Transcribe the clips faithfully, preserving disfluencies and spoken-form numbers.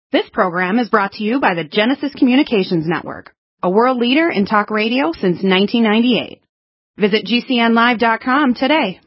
This program is brought to you by the Genesis Communications Network, a world leader in talk radio since nineteen ninety-eight. Visit G C N live dot com today.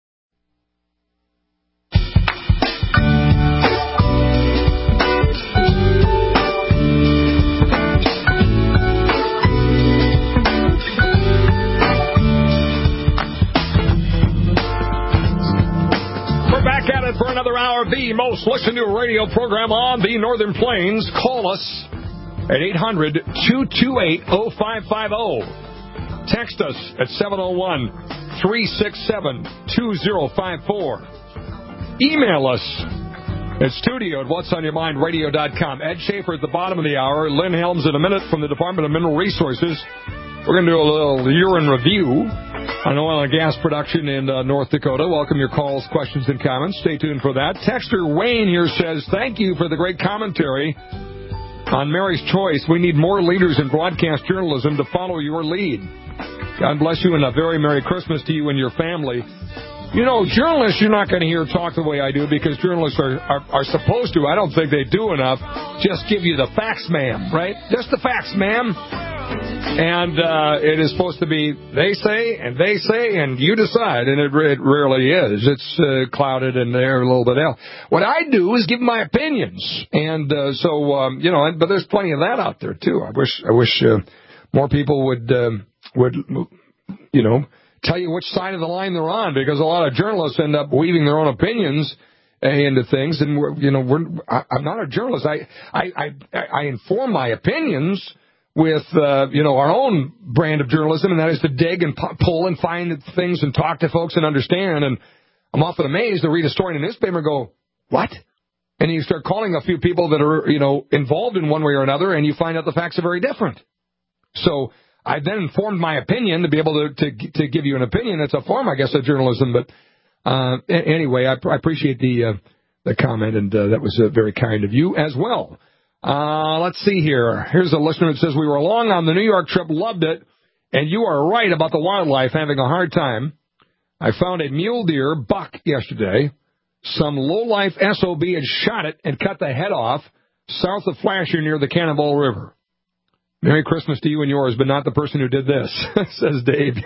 Back at it for another hour, the most listened to radio program on the Northern Plains. Call us at eight hundred, two two eight, oh five five oh. Text us at seven oh one, three six seven, two oh five four. Email us at studio at whats on your mind radio dot com. Ed Schaefer at the bottom of the hour. Lynn Helms in a minute from the Department of Mineral Resources. We're going to do a little year in review on oil and gas production in uh, North Dakota. Welcome your calls, questions, and comments. Stay tuned for that. Texter Wayne here says, thank you for the great commentary on Mary's Choice. We need more leaders in broadcast journalism to follow your lead. God bless you, and a very Merry Christmas to you and your family. You know, journalists you're not going to hear talk the way I do because journalists are, are, are supposed to. I don't think they do enough. Just give you the facts, ma'am, right? Just the facts, ma'am. And uh, it is supposed to be they say and they say and you decide, and it, it rarely is. It's uh, clouded and there a little bit else. What I do is give my opinions, and uh, so um, you know. But there's plenty of that out there too. I wish I wish uh, more people would um, would you know tell you which side of the line they're on, because a lot of journalists end up weaving their own opinions uh, into things, and we're, you know we're I, I'm not a journalist. I I I, I inform my opinions with, uh, you know, our own brand of journalism, and that is to dig and pull and find things and talk to folks and understand. And I'm often amazed to read a story in a newspaper and go, what? And you start calling a few people that are, you know, involved in one way or another, and you find out the facts are very different. So I then formed my opinion to be able to, to, to give you an opinion. It's a form, I guess, of journalism. But uh, anyway, I, I appreciate the, uh, the comment, and uh, that was uh, very kind of you as well. Uh, let's see here. Here's a listener that says, we were along on the New York trip, loved it, and you are right about the wildlife having a hard time. I found a mule deer buck yesterday. Some low-life S O B had shot it and cut the head off south of Flasher near the Cannonball River. Merry Christmas to you and yours, but not the person who did this, says Dave.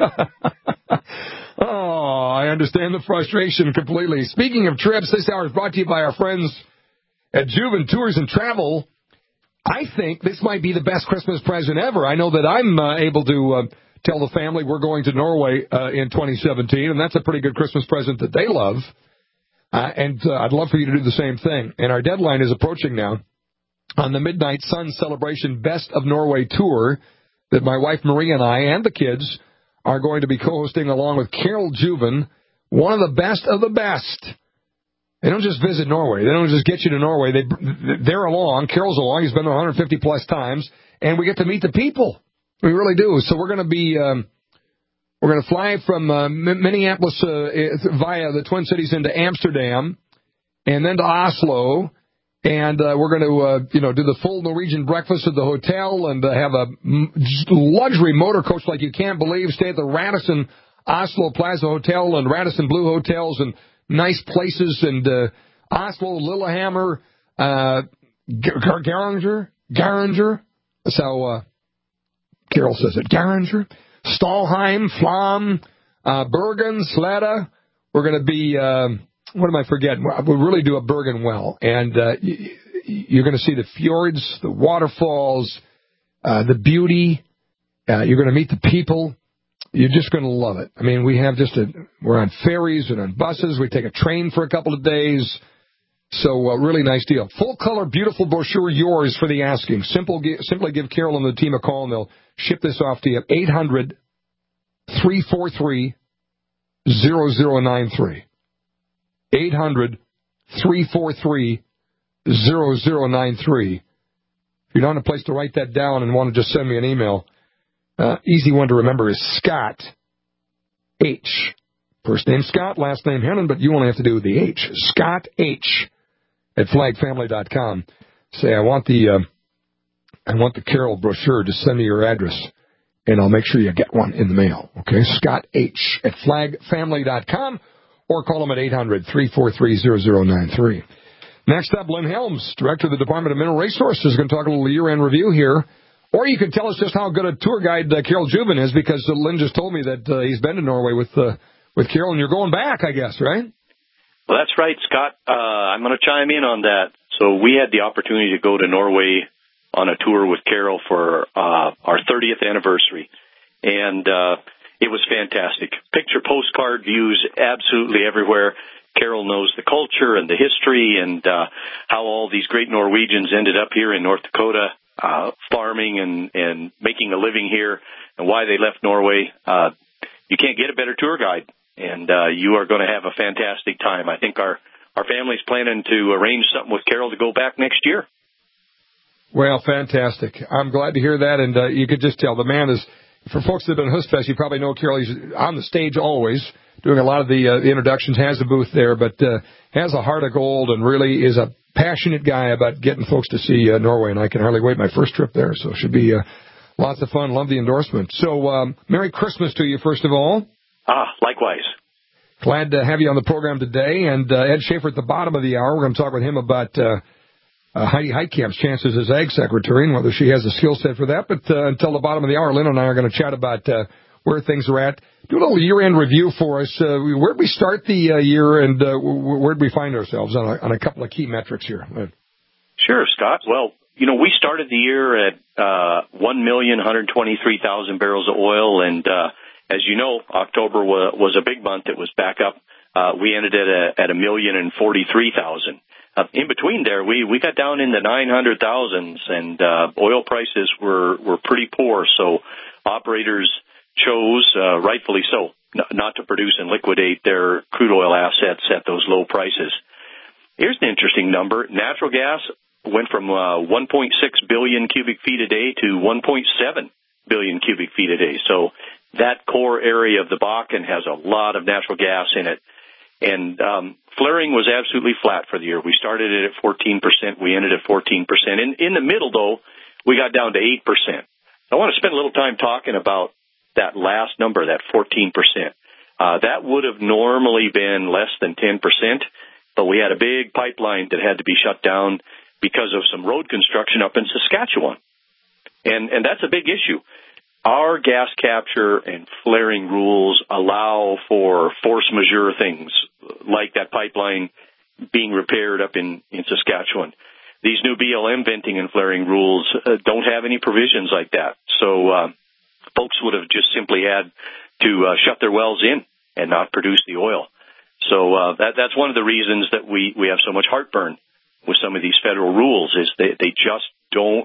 Oh, I understand the frustration completely. Speaking of trips, this hour is brought to you by our friends at Juven Tours and Travel. I think this might be the best Christmas present ever. I know that I'm uh, able to uh, tell the family we're going to Norway uh, in twenty seventeen, and that's a pretty good Christmas present that they love. Uh, and uh, I'd love for you to do the same thing. And our deadline is approaching now on the Midnight Sun Celebration Best of Norway tour that my wife Maria and I and the kids are going to be co-hosting along with Carol Juven, one of the best of the best. They don't just visit Norway. They don't just get you to Norway. They, they're along. Carol's along. He's been there one hundred fifty plus times, and we get to meet the people. We really do. So we're going to be, um, we're going to fly from uh, Minneapolis uh, via the Twin Cities into Amsterdam, and then to Oslo, and uh, we're going to, uh, you know, do the full Norwegian breakfast at the hotel, and uh, have a luxury motor coach like you can't believe. Stay at the Radisson Oslo Plaza Hotel and Radisson Blue Hotels, and nice places, and uh, Oslo, Lillehammer, uh, Garanger, Garanger. That's how uh, Carol says it. Garanger, Stalheim, Flam, uh, Bergen, Sleda. We're going to be, uh, what am I forgetting? We really do a Bergen well. And uh, you're going to see the fjords, the waterfalls, uh, the beauty. Uh, you're going to meet the people. You're just going to love it. I mean, we have just a, we're on ferries and on buses. We take a train for a couple of days. So, uh, really nice deal. Full color, beautiful brochure, yours for the asking. Simple, simply give Carol and the team a call, and they'll ship this off to you. eight hundred, three four three, zero zero nine three. eight hundred, three four three, zero zero nine three. If you don't have a place to write that down and want to just send me an email, Uh, easy one to remember is Scott H. First name Scott, last name Hennon, but you only have to do the H. Scott H. at flag family dot com. Say, I want the uh, I want the Carol brochure. Just send me your address, and I'll make sure you get one in the mail. Okay, Scott H. at flag family dot com, or call them at eight hundred, three four three, zero zero nine three. Next up, Lynn Helms, Director of the Department of Mineral Resources, is going to talk a little year-end review here. Or you can tell us just how good a tour guide uh, Carol Juven is, because uh, Lynn just told me that uh, he's been to Norway with uh, with Carol, and you're going back, I guess, right? Well, that's right, Scott. Uh, I'm going to chime in on that. So we had the opportunity to go to Norway on a tour with Carol for uh, our thirtieth anniversary, and uh, it was fantastic. Picture postcard views absolutely everywhere. Carol knows the culture and the history and uh, how all these great Norwegians ended up here in North Dakota uh, farming and, and making a living here, and why they left Norway. Uh, you can't get a better tour guide, and uh, you are going to have a fantastic time. I think our, our family's planning to arrange something with Carol to go back next year. Well, fantastic. I'm glad to hear that, and uh, you could just tell the man is, for folks that have been at Hustfest, you probably know Carol. He's on the stage always, doing a lot of the, uh, the introductions, has a booth there, but uh, has a heart of gold and really is a passionate guy about getting folks to see uh, Norway, and I can hardly wait my first trip there, so it should be uh, lots of fun. Love the endorsement. So, um, Merry Christmas to you, first of all. Ah, likewise. Glad to have you on the program today, and uh, Ed Schaefer at the bottom of the hour. We're going to talk with him about uh, uh, Heidi Heitkamp's chances as Ag Secretary and whether she has the skill set for that, but uh, until the bottom of the hour, Lynn and I are going to chat about uh, where things are at. Do a little year-end review for us. Uh, where did we start the uh, year, and uh, where did we find ourselves on a, on a couple of key metrics here? Sure, Scott. Well, you know, we started the year at uh, one million one hundred twenty-three thousand barrels of oil, and uh, as you know, October was, was a big month. It was back up. Uh, we ended at a, at a million and forty-three thousand. Uh, in between there, we, we got down in the nine hundred thousands, and uh, oil prices were, were pretty poor, so operators chose, uh, rightfully so, n- not to produce and liquidate their crude oil assets at those low prices. Here's an interesting number. Natural gas went from uh, one point six billion cubic feet a day to one point seven billion cubic feet a day. So that core area of the Bakken has a lot of natural gas in it. And um, flaring was absolutely flat for the year. We started it at fourteen percent. We ended at fourteen percent. In, in the middle, though, we got down to eight percent. I want to spend a little time talking about that last number, that fourteen percent. Uh, that would have normally been less than ten percent, but we had a big pipeline that had to be shut down because of some road construction up in Saskatchewan. And, and that's a big issue. Our gas capture and flaring rules allow for force majeure things like that pipeline being repaired up in, in Saskatchewan. These new B L M venting and flaring rules uh, don't have any provisions like that. So uh, folks would have just simply had to uh, shut their wells in and not produce the oil. So uh, that, that's one of the reasons that we, we have so much heartburn with some of these federal rules is they, they just don't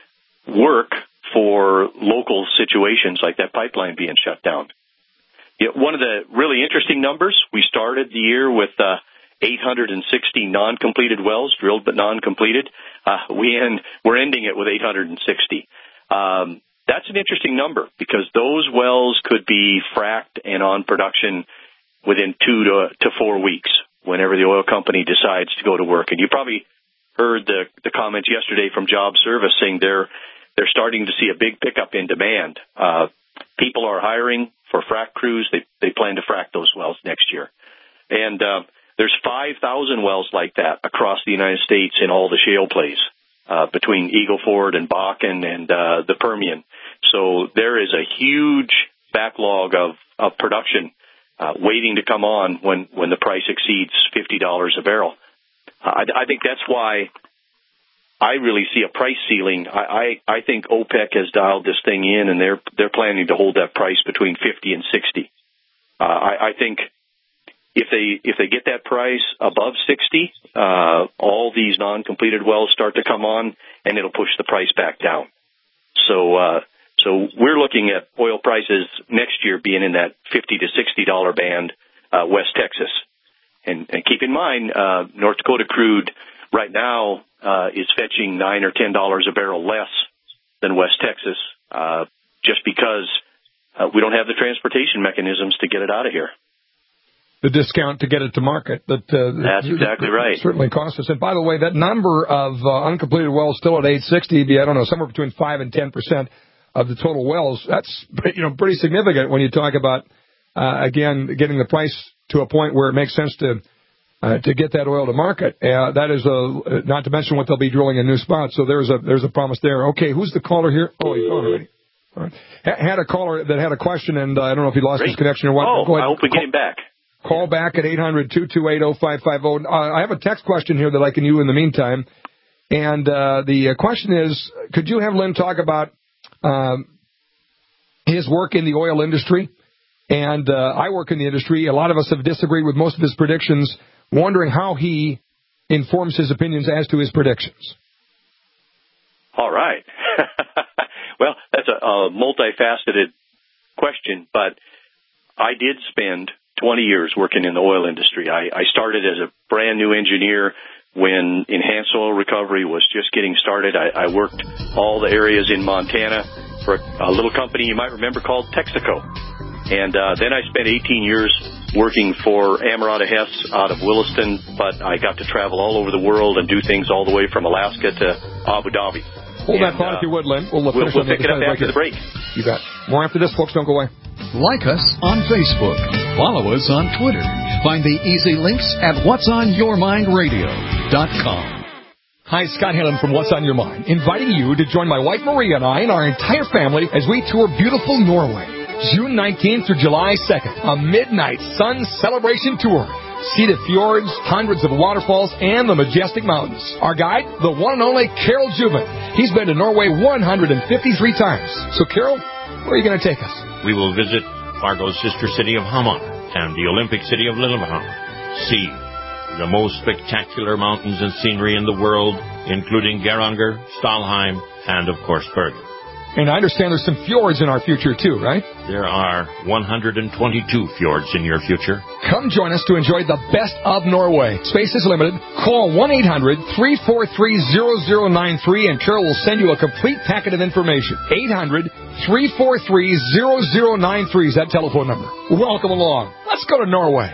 work for local situations like that pipeline being shut down. You know, one of the really interesting numbers, we started the year with uh, eight hundred sixty non-completed wells, drilled but non-completed. Uh, we end, we're ending it with eight hundred sixty. Um, that's an interesting number because those wells could be fracked and on production within two to, to four weeks whenever the oil company decides to go to work. And you probably heard the, the comments yesterday from Job Service saying they're They're starting to see a big pickup in demand. Uh, people are hiring for frac crews. They they plan to frac those wells next year. And uh, there's five thousand wells like that across the United States in all the shale plays uh, between Eagle Ford and Bakken and uh, the Permian. So there is a huge backlog of, of production uh, waiting to come on when, when the price exceeds fifty dollars a barrel. Uh, I, I think that's why I really see a price ceiling. I, I, I think OPEC has dialed this thing in, and they're they're planning to hold that price between fifty and sixty. Uh, I, I think if they if they get that price above sixty, uh, all these non-completed wells start to come on, and it'll push the price back down. So uh, so we're looking at oil prices next year being in that fifty to sixty dollar band, uh, West Texas, and, and keep in mind uh, North Dakota crude right now uh, is fetching nine or ten dollars a barrel less than West Texas, uh, just because uh, we don't have the transportation mechanisms to get it out of here. The discount to get it to market. That, uh, That's exactly right. Certainly costs us. And by the way, that number of uh, uncompleted wells still at eight sixty, I don't know, somewhere between five and ten percent of the total wells. That's, you know, pretty significant when you talk about, uh, again, getting the price to a point where it makes sense to uh, to get that oil to market. Uh, that is a, not to mention what they'll be drilling in new spots. So there's a there's a promise there. Okay, who's the caller here? Oh, he's gone already. All right. H- had a caller that had a question, and uh, I don't know if he lost Great. his connection or what. Oh, Go ahead. I hope we get him back. Call back at eight hundred, two two eight, oh five five oh. Uh, I have a text question here that I can use in the meantime. And uh, the question is, could you have Lynn talk about um, his work in the oil industry? And uh, I work in the industry. A lot of us have disagreed with most of his predictions, wondering how he informs his opinions as to his predictions. All right. Well, that's a, a multifaceted question, but I did spend twenty years working in the oil industry. I, I started as a brand new engineer when enhanced oil recovery was just getting started. I, I worked all the areas in Montana for a, a little company you might remember called Texaco. And uh, then I spent eighteen years working for Amerada Hess out of Williston, but I got to travel all over the world and do things all the way from Alaska to Abu Dhabi. Hold and, that thought uh, if you would, Lynn. We'll, we'll, we'll pick it up after the break. You bet. More after this, folks. Don't go away. Like us on Facebook. Follow us on Twitter. Find the easy links at whats on your mind radio dot com. Hi, Scott Helen from What's on Your Mind, inviting you to join my wife Maria and I and our entire family as we tour beautiful Norway. June nineteenth through July second, a midnight sun celebration tour. See the fjords, hundreds of waterfalls, and the majestic mountains. Our guide, the one and only Carol Juven. He's been to Norway one hundred fifty-three times. So, Carol, where are you going to take us? We will visit Fargo's sister city of Hamar and the Olympic city of Lillehammer. See the most spectacular mountains and scenery in the world, including Geiranger, Stalheim, and, of course, Bergen. And I understand there's some fjords in our future, too, right? There are one hundred twenty-two fjords in your future. Come join us to enjoy the best of Norway. Space is limited. Call one eight hundred, three four three, zero zero nine three and Carol will send you a complete packet of information. eight hundred, three four three, zero zero nine three is that telephone number. Welcome along. Let's go to Norway.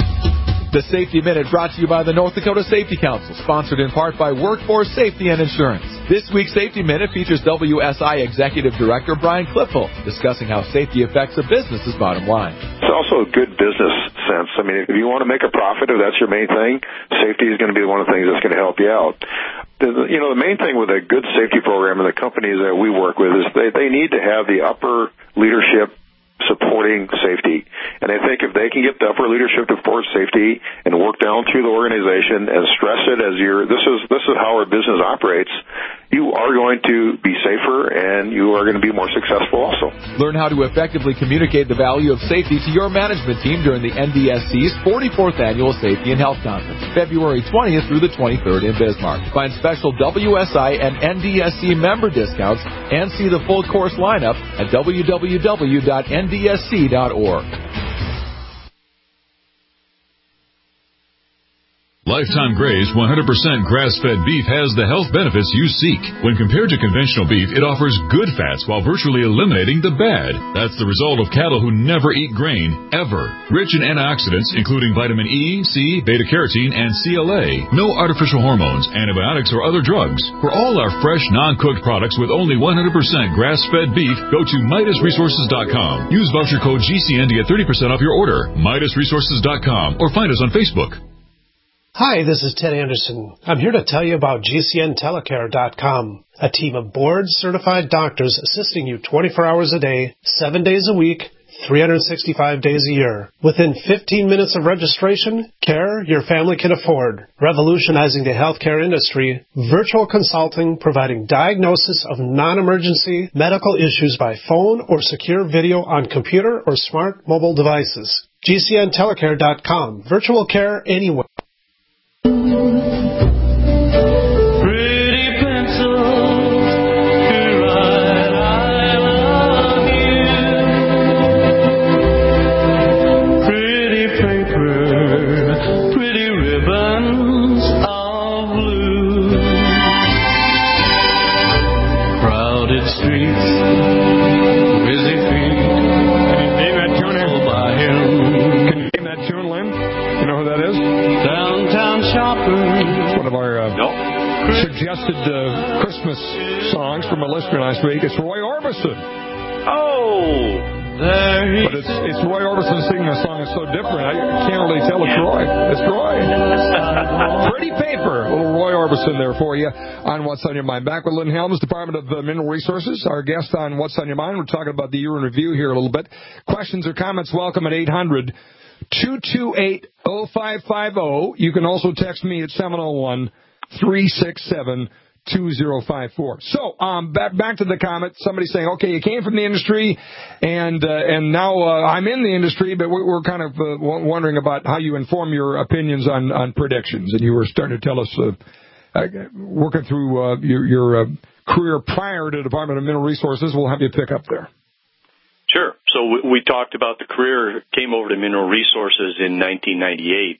The Safety Minute brought to you by the North Dakota Safety Council, sponsored in part by Workforce Safety and Insurance. This week's Safety Minute features W S I Executive Director Brian Cliffel discussing how safety affects a business's bottom line. It's also a good business sense. I mean, if you want to make a profit, if that's your main thing, safety is going to be one of the things that's going to help you out. The, you know, the main thing with a good safety program in the companies that we work with is they, they need to have the upper leadership supporting safety. And I think if they can get the upper leadership to support safety and work down through the organization and stress it as your this is this is how our business operates, you are going to be safer and you are going to be more successful also. Learn how to effectively communicate the value of safety to your management team during the N D S C's forty-fourth Annual Safety and Health Conference, February twentieth through the twenty-third in Bismarck. Find special W S I and N D S C member discounts and see the full course lineup at w w w dot n d s c dot org. Lifetime Gray's one hundred percent grass-fed beef has the health benefits you seek. When compared to conventional beef, it offers good fats while virtually eliminating the bad. That's the result of cattle who never eat grain, ever. Rich in antioxidants, including vitamin E, C, beta-carotene, and C L A. No artificial hormones, antibiotics, or other drugs. For all our fresh, non-cooked products with only one hundred percent grass-fed beef, go to Midas Resources dot com. Use voucher code G C N to get thirty percent off your order. Midas Resources dot com or find us on Facebook. Hi, this is Ted Anderson. I'm here to tell you about G C N telecare dot com, a team of board-certified doctors assisting you twenty-four hours a day, seven days a week, three hundred sixty-five days a year. Within fifteen minutes of registration, care your family can afford. Revolutionizing the healthcare industry, virtual consulting providing diagnosis of non-emergency medical issues by phone or secure video on computer or smart mobile devices. G C N telecare dot com. Virtual care anywhere. Suggested uh, Christmas songs from a listener last week. It's Roy Orbison. Oh, But it's, it's Roy Orbison singing a song that's so different, I can't really tell it's Roy. It's Roy. Pretty paper. A little Roy Orbison there for you on What's on Your Mind. Back with Lynn Helms, Department of uh, Mineral Resources. Our guest on What's on Your Mind. We're talking about the year in review here a little bit. Questions or comments, welcome at eight hundred, two two eight, oh five five oh. You can also text me at seven oh one, three six seven, two oh five four. So, um, back back to the comment. Somebody saying, okay, you came from the industry, and uh, and now uh, I'm in the industry, but we're, we're kind of uh, wondering about how you inform your opinions on, on predictions. And you were starting to tell us, uh, uh, working through uh, your, your uh, career prior to the Department of Mineral Resources. We'll have you pick up there. Sure. So we, we talked about the career, came over to Mineral Resources in nineteen ninety-eight.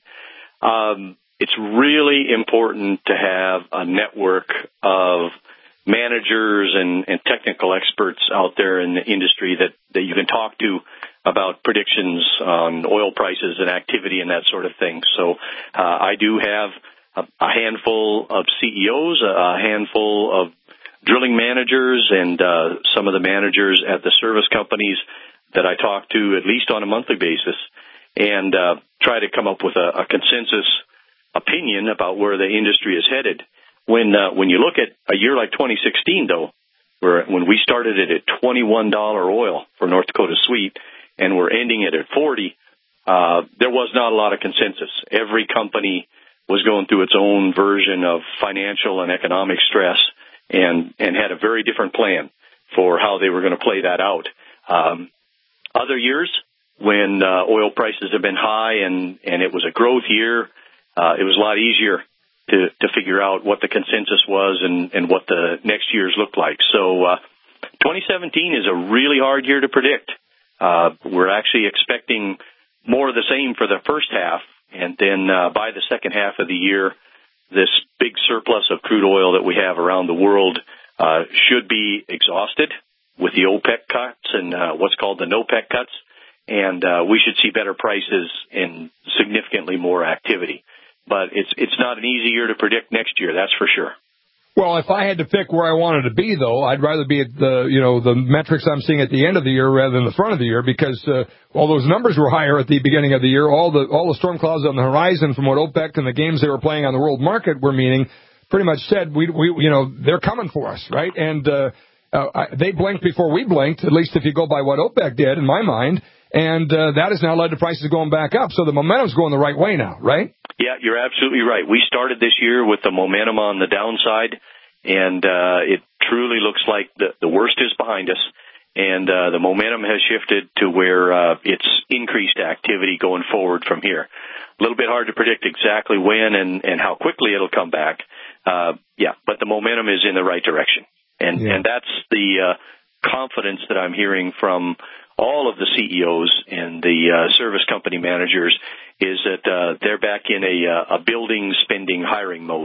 Um, It's really important to have a network of managers and, and technical experts out there in the industry that, that you can talk to about predictions on oil prices and activity and that sort of thing. So uh, I do have a, a handful of C E Os, a handful of drilling managers, and uh, some of the managers at the service companies that I talk to at least on a monthly basis, and uh, try to come up with a, a consensus opinion about where the industry is headed. When uh, when you look at a year like twenty sixteen, though, where when we started it at twenty-one dollars oil for North Dakota Sweet, and we're ending it at forty, uh, there was not a lot of consensus. Every company was going through its own version of financial and economic stress, and and had a very different plan for how they were going to play that out. Um, other years, when uh, oil prices have been high and and it was a growth year, Uh, it was a lot easier to, to figure out what the consensus was and, and what the next years looked like. So uh, twenty seventeen is a really hard year to predict. Uh, we're actually expecting more of the same for the first half, and then uh, by the second half of the year, this big surplus of crude oil that we have around the world uh, should be exhausted with the OPEC cuts and uh, what's called the NOPEC cuts, and uh, we should see better prices and significantly more activity. But it's it's not an easy year to predict next year, that's for sure. Well, if I had to pick where I wanted to be, though, I'd rather be at the, you know, the metrics I'm seeing at the end of the year rather than the front of the year, because uh, all those numbers were higher at the beginning of the year. All the all the storm clouds on the horizon from what OPEC and the games they were playing on the world market were meaning pretty much said, we, we you know, they're coming for us, right? And uh, uh, I, they blinked before we blinked, at least if you go by what OPEC did, in my mind. And uh, that has now led to prices going back up. So the momentum's going the right way now, right? Yeah, you're absolutely right. We started this year with the momentum on the downside, and uh, it truly looks like the, the worst is behind us. And uh, the momentum has shifted to where uh, it's increased activity going forward from here. A little bit hard to predict exactly when and, and how quickly it'll come back. Uh, yeah, but the momentum is in the right direction. And, yeah. and that's the uh, confidence that I'm hearing from all of the C E Os and the uh, service company managers, is that uh, they're back in a, uh, a building, spending, hiring mode.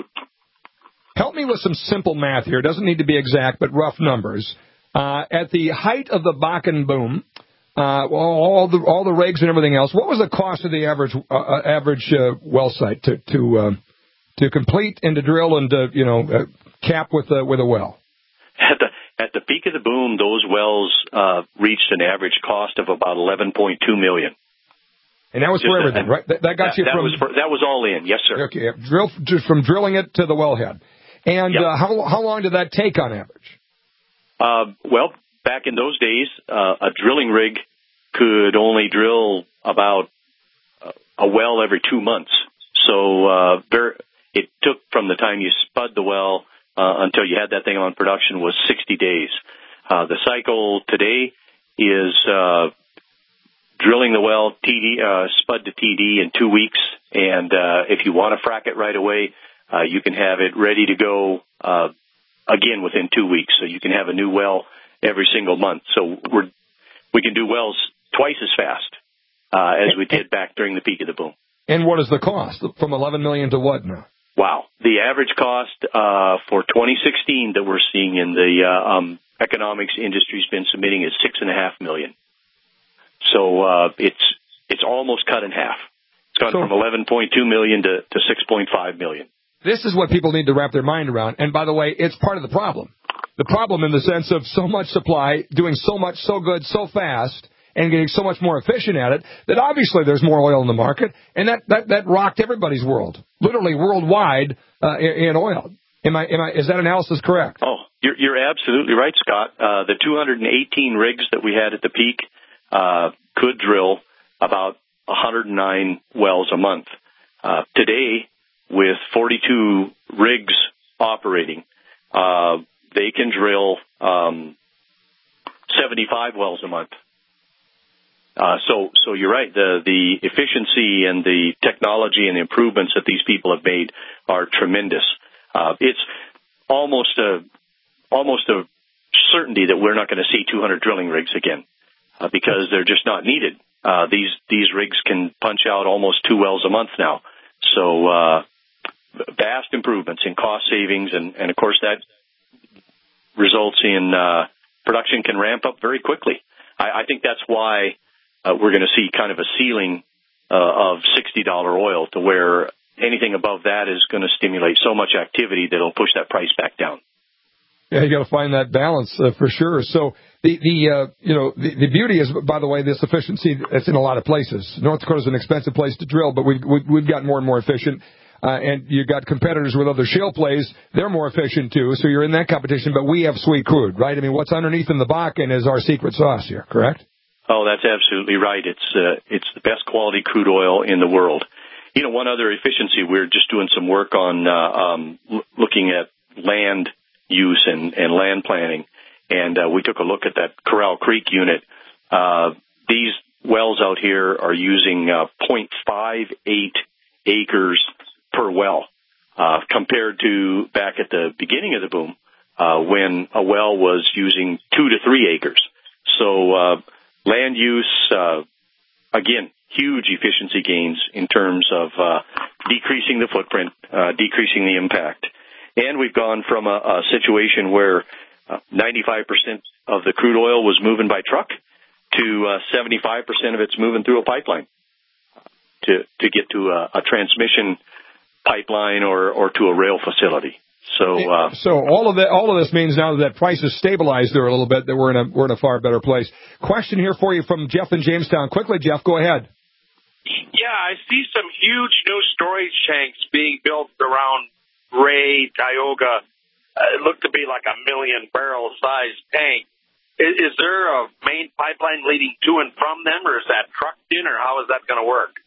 Help me with some simple math here. It doesn't need to be exact, but rough numbers. Uh, at the height of the Bakken boom, uh, all the all the rigs and everything else, what was the cost of the average uh, average uh, well site to to uh, to complete and to drill and to, you know, uh, cap with a, with a well? At the At the peak of the boom, those wells uh, reached an average cost of about eleven point two million dollars. And that was Just for everything, a, right? That, that got that, you that from... Was for, that was all in, yes, sir. Okay, drill, from drilling it to the wellhead. And yep. uh, how how long did that take on average? Uh, well, back in those days, uh, a drilling rig could only drill about uh, a well every two months. So uh, there, it took from the time you spud the well Uh, until you had that thing on production was sixty days. Uh, the cycle today is uh, drilling the well, T D, uh, spud to T D in two weeks, and uh, if you want to frack it right away, uh, you can have it ready to go uh, again within two weeks. So you can have a new well every single month. So we're we can do wells twice as fast uh, as we did back during the peak of the boom. And what is the cost? From eleven million dollars to what now? Wow. The average cost uh, for twenty sixteen that we're seeing in the uh, um, economics industry's been submitting is six and a half million. So uh, it's it's almost cut in half. It's gone so, from eleven point two million to, to six point five million. This is what people need to wrap their mind around. And by the way, it's part of the problem. The problem in the sense of so much supply, doing so much, so good, so fast, and getting so much more efficient at it that obviously there's more oil in the market, and that, that, that rocked everybody's world, literally worldwide uh, in, in oil. Am I, am I, is that analysis correct? Oh, you're, you're absolutely right, Scott. Uh, the two hundred eighteen rigs that we had at the peak uh, could drill about one hundred nine wells a month. Uh, today, with forty-two rigs operating, uh, they can drill um, seventy-five wells a month. Uh, so, so you're right. The the efficiency and the technology and the improvements that these people have made are tremendous. Uh, it's almost a almost a certainty that we're not going to see two hundred drilling rigs again uh, because they're just not needed. Uh, these these rigs can punch out almost two wells a month now. So uh, vast improvements in cost savings, and, and of course that results in uh, production can ramp up very quickly. I, I think that's why uh, we're going to see kind of a ceiling uh, of sixty dollars oil, to where anything above that is going to stimulate so much activity that it'll push that price back down. Yeah, you got to find that balance uh, for sure. So the the uh, you know the, the beauty is, by the way, this efficiency. It's in a lot of places. North Dakota is an expensive place to drill, but we've we've, we've gotten more and more efficient. Uh, and you've got competitors with other shale plays. They're more efficient too. So you're in that competition. But we have sweet crude, right? I mean, what's underneath in the Bakken is our secret sauce here. Correct? Oh, that's absolutely right. It's uh, it's the best quality crude oil in the world. You know, one other efficiency, we're just doing some work on uh, um, l- looking at land use and, and land planning, and uh, we took a look at that Corral Creek unit. Uh, these wells out here are using uh, zero point five eight acres per well, uh, compared to back at the beginning of the boom uh, when a well was using two to three acres. So uh, land use, uh, again, huge efficiency gains in terms of uh, decreasing the footprint, uh, decreasing the impact. And we've gone from a, a situation where uh, ninety-five percent of the crude oil was moving by truck to uh, seventy-five percent of it's moving through a pipeline to, to get to a, a transmission pipeline or, or to a rail facility. So, uh, so all of that, all of this means now that prices stabilized there a little bit, that we're in a we're in a far better place. Question here for you from Jeff in Jamestown. Quickly, Jeff, go ahead. Yeah, I see some huge new storage tanks being built around Ray, Tioga. Uh, it looked to be like a million barrel sized tank. Is, is there a main pipeline leading to and from them, or is that trucked in, or how is that going to work?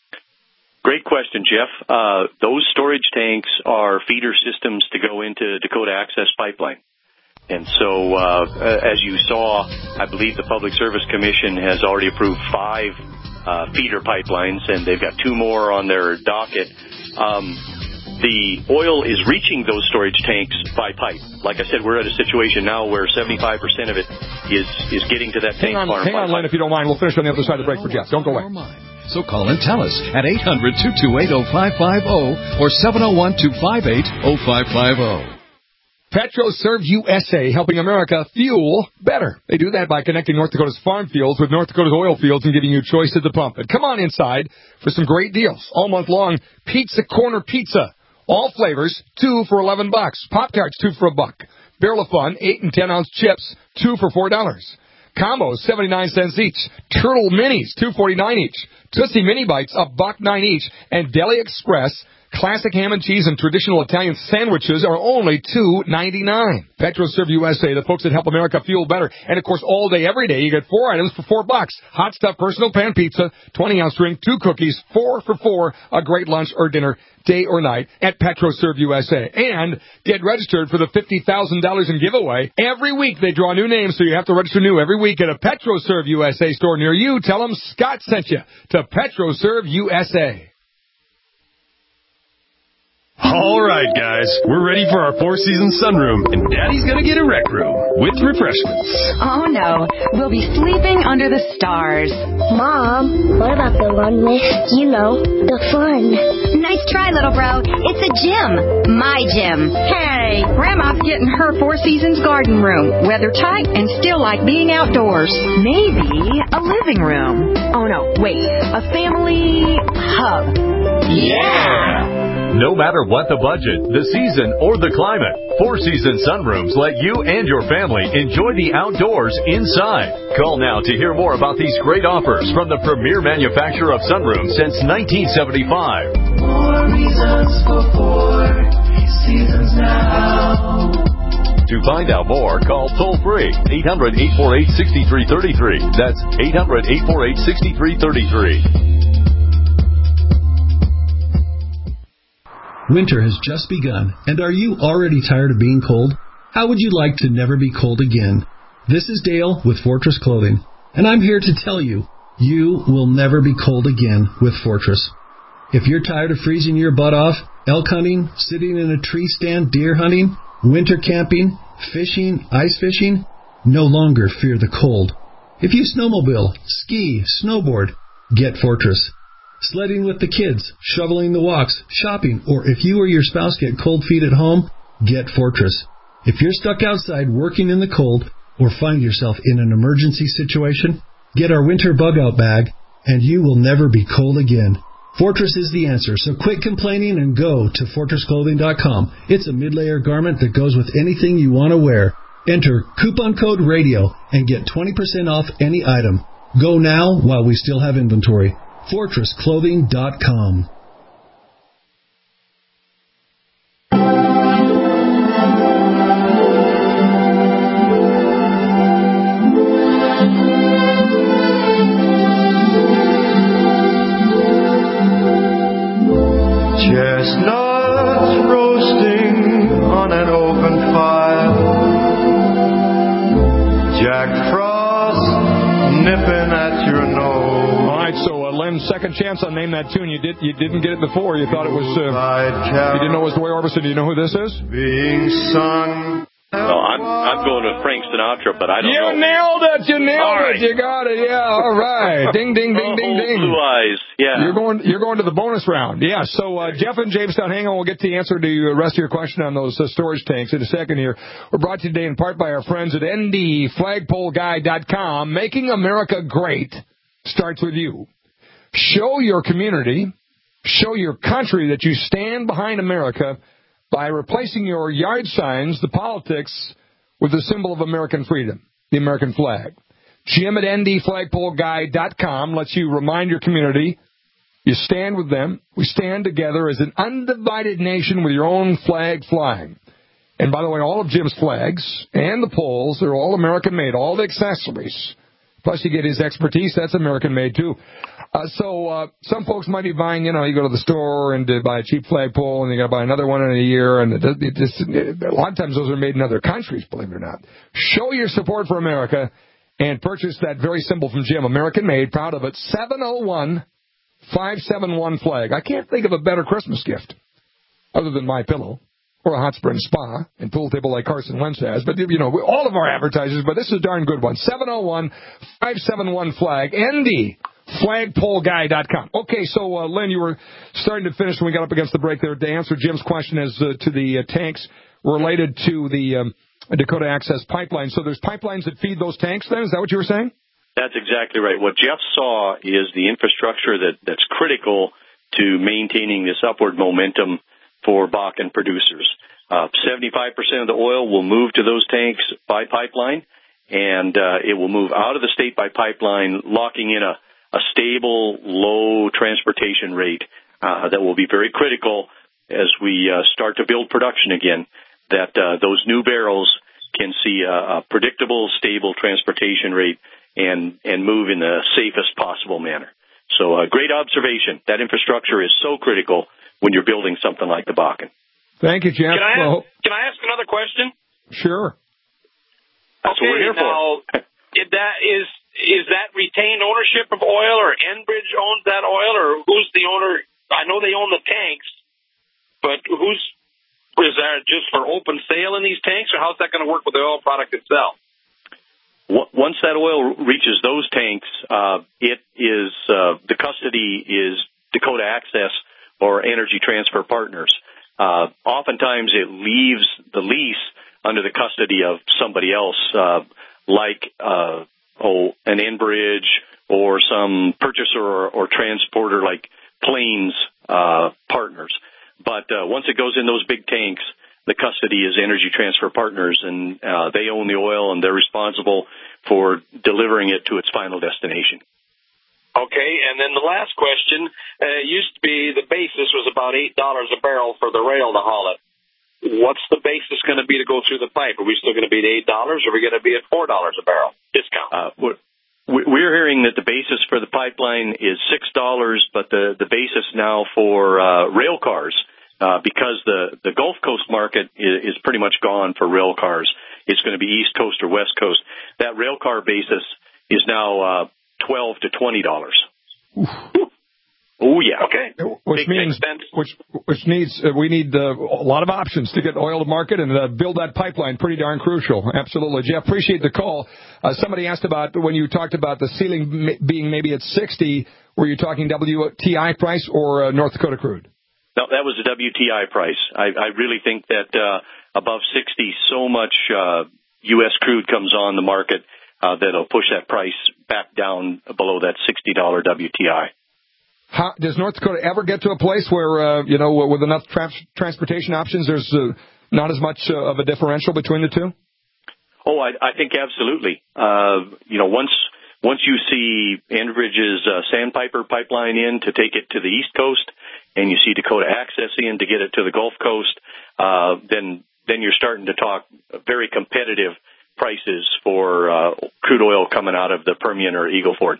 Great question, Jeff. Uh, those storage tanks are feeder systems to go into Dakota Access Pipeline. And so, uh, as you saw, I believe the Public Service Commission has already approved five uh, feeder pipelines, and they've got two more on their docket. Um, the oil is reaching those storage tanks by pipe. Like I said, we're at a situation now where seventy-five percent of it is, is getting to that tank hang on, farm. Hang on, Len, if you don't mind. We'll finish on the other side of the break for Jeff. Don't go away. So call and tell us at eight hundred, two two eight, oh five five oh or seven oh one, two five eight, oh five five oh. PetroServe U S A, helping America fuel better. They do that by connecting North Dakota's farm fields with North Dakota's oil fields and giving you choice at the pump. And come on inside for some great deals. All month long, Pizza Corner Pizza. All flavors, two for eleven bucks. Pop-Tarts, two for a buck. Barrel of Fun, eight and ten ounce chips, two for four dollars. Combos, seventy-nine cents each. Turtle Minis, two forty-nine each. Tootsie Mini Bites, a buck nine each. And Deli Express, classic ham and cheese and traditional Italian sandwiches are only two ninety-nine. PetroServe U S A, the folks that help America fuel better. And, of course, all day, every day, you get four items for four bucks. Hot stuff, personal pan pizza, twenty ounce drink, two cookies, four for four, a great lunch or dinner, day or night, at PetroServe U S A. And get registered for the fifty thousand dollars in giveaway. Every week they draw new names, so you have to register new every week at a PetroServe U S A store near you. Tell them Scott sent you to PetroServe U S A. All right, guys, we're ready for our four-season sunroom, and Daddy's gonna get a rec room with refreshments. Oh, no. We'll be sleeping under the stars. Mom, what about the one with, you know, the fun? Nice try, little bro. It's a gym. My gym. Hey, Grandma's getting her Four Seasons garden room. Weather tight and still like being outdoors. Maybe a living room. Oh, no, wait. A family hub. Yeah! No matter what the budget, the season, or the climate, Four Seasons Sunrooms let you and your family enjoy the outdoors inside. Call now to hear more about these great offers from the premier manufacturer of sunrooms since nineteen seventy-five. More reasons for Four Seasons now. To find out more, call toll-free eight hundred, eight four eight, six three three three. That's eight hundred, eight four eight, six three three three. Winter has just begun, and are you already tired of being cold? How would you like to never be cold again? This is Dale with Fortress Clothing, and I'm here to tell you, you will never be cold again with Fortress. If you're tired of freezing your butt off, elk hunting, sitting in a tree stand, deer hunting, winter camping, fishing, ice fishing, no longer fear the cold. If you snowmobile, ski, snowboard, get Fortress. Sledding with the kids, shoveling the walks, shopping, or if you or your spouse get cold feet at home, get Fortress. If you're stuck outside working in the cold or find yourself in an emergency situation, get our winter bug-out bag, and you will never be cold again. Fortress is the answer, so quit complaining and go to fortress clothing dot com. It's a mid-layer garment that goes with anything you want to wear. Enter coupon code RADIO and get twenty percent off any item. Go now while we still have inventory. fortress clothing dot com. Chestnuts roasting on an open fire, Jack Frost nipping at your nose. All right, so uh, Len, second chance on Name That Tune. You did you didn't get it before. You thought it was uh, you didn't know it was Roy Orbison. Do you know who this is? Being sung. No, I'm I'm going with Frank Sinatra, but I don't you know. You nailed it. You nailed all it. Right. You got it. Yeah. All right. Ding, ding, ding, ding, ding. Blue eyes. Yeah. You're going. You're going to the bonus round. Yeah. So uh, Jeff and Jamestown, hang on. We'll get the answer to the rest of your question on those uh, storage tanks in a second. Here, we're brought to you today in part by our friends at N D flagpole guy dot com. Making America great starts with you. Show your community, show your country that you stand behind America by replacing your yard signs, the politics, with the symbol of American freedom, the American flag. Jim at N D flagpole guy dot com lets you remind your community you stand with them. We stand together as an undivided nation with your own flag flying. And by the way, all of Jim's flags and the poles are all American-made, all the accessories. Plus you get his expertise, that's American-made too. Uh, so uh, some folks might be buying, you know, you go to the store and uh, buy a cheap flagpole and you got to buy another one in a year. And it, it just, it, a lot of times those are made in other countries, believe it or not. Show your support for America and purchase that very symbol from Jim, American-made, proud of it, seven oh one, five seven one flag. I can't think of a better Christmas gift other than My Pillow or a hot spring spa and pool table like Carson Wentz has. But, you know, all of our advertisers, but this is a darn good one. seven oh one, five seven one flag, N D. flagpole guy dot com. Okay, so, uh, Lynn, you were starting to finish when we got up against the break there to answer Jim's question as uh, to the uh, tanks related to the um, Dakota Access Pipeline. So there's pipelines that feed those tanks then? Is that what you were saying? That's exactly right. What Jeff saw is the infrastructure that, that's critical to maintaining this upward momentum for Bakken producers. Uh, seventy-five percent of the oil will move to those tanks by pipeline, and uh, it will move out of the state by pipeline, locking in a a stable, low transportation rate uh, that will be very critical as we uh, start to build production again, that uh, those new barrels can see a, a predictable, stable transportation rate and, and move in the safest possible manner. So a uh, great observation. That infrastructure is so critical when you're building something like the Bakken. Thank you, Jeff. Can I ask, well, can I ask another question? Sure. That's okay, what we're here now, for. if that is... Is that retained ownership of oil, or Enbridge owns that oil, or who's the owner? I know they own the tanks, but who's is that just for open sale in these tanks, or how's that going to work with the oil product itself? Once that oil reaches those tanks, uh, it is uh, the custody is Dakota Access or Energy Transfer Partners. Uh, oftentimes, it leaves the lease under the custody of somebody else, uh, like. Uh, oh, an Enbridge or some purchaser or, or transporter like Plains uh, Partners. But uh, once it goes in those big tanks, the custody is Energy Transfer Partners, and uh, they own the oil, and they're responsible for delivering it to its final destination. Okay, and then the last question, uh, used to be the basis was about eight dollars a barrel for the rail to haul it. What's the basis going to be to go through the pipe? Are we still going to be at eight dollars, or are we going to be at four dollars a barrel discount? Uh, we're, we're hearing that the basis for the pipeline is six dollars, but the, the basis now for uh, rail cars, uh, because the, the Gulf Coast market is, is pretty much gone for rail cars. It's going to be East Coast or West Coast. That rail car basis is now uh, twelve to twenty dollars. Oh yeah, okay. Which Big means, which which needs uh, we need uh, a lot of options to get oil to market and uh, build that pipeline. Pretty darn crucial. Absolutely, Jeff. Appreciate the call. Uh, somebody asked about when you talked about the ceiling m- being maybe at sixty. Were you talking W T I price or uh, North Dakota crude? No, that was the W T I price. I, I really think that uh, above sixty, so much uh, U S crude comes on the market uh, that it'll push that price back down below that sixty dollars W T I. How, does North Dakota ever get to a place where, uh, you know, with enough tra- transportation options, there's uh, not as much uh, of a differential between the two? Oh, I, I think absolutely. Uh, you know, once once you see Enbridge's uh, Sandpiper pipeline in to take it to the East Coast, and you see Dakota Access in to get it to the Gulf Coast, uh, then then you're starting to talk very competitive prices for uh, crude oil coming out of the Permian or Eagle Ford.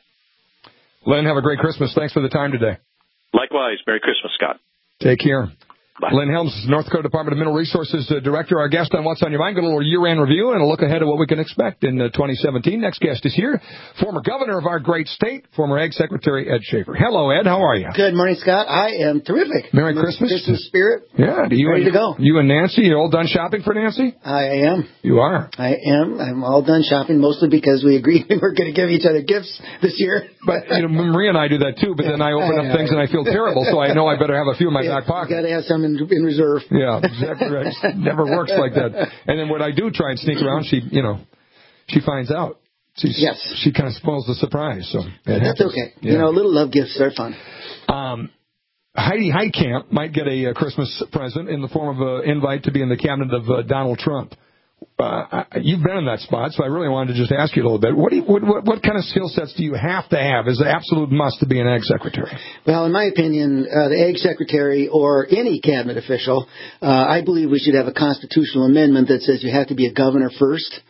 Len, have a great Christmas. Thanks for the time today. Likewise. Merry Christmas, Scott. Take care. Bye. Len Helms, North Dakota Department of Mineral Resources uh, Director, our guest on What's on Your Mind. Got a little year-end review and a look ahead of what we can expect in uh, twenty seventeen. Next guest is here, former governor of our great state, former Ag Secretary Ed Schaefer. Hello, Ed. How are you? Good morning, Scott. I am terrific. Merry Christmas. Christmas spirit. Yeah. Do you Ready and, to go. You and Nancy, you all done shopping for Nancy? I am. You are? I am. I'm all done shopping, mostly because we agreed we were going to give each other gifts this year. But, you know, Maria and I do that too, but then I open up things and I feel terrible, so I know I better have a few in my yeah, back pocket. You got to have some in, in reserve. Yeah, exactly right. It never works like that. And then when I do try and sneak around, she, you know, she finds out. She's, yes. She kind of spoils the surprise. So yeah, that's okay. Yeah. You know, little love gifts are fun. Um, Heidi Heitkamp might get a, a Christmas present in the form of an invite to be in the cabinet of uh, Donald Trump. Uh, I, you've been in that spot, so I really wanted to just ask you a little bit. What, do you, what, what, what kind of skill sets do you have to have as an absolute must to be an ag secretary? Well, in my opinion, uh, the ag secretary or any cabinet official, uh, I believe we should have a constitutional amendment that says you have to be a governor first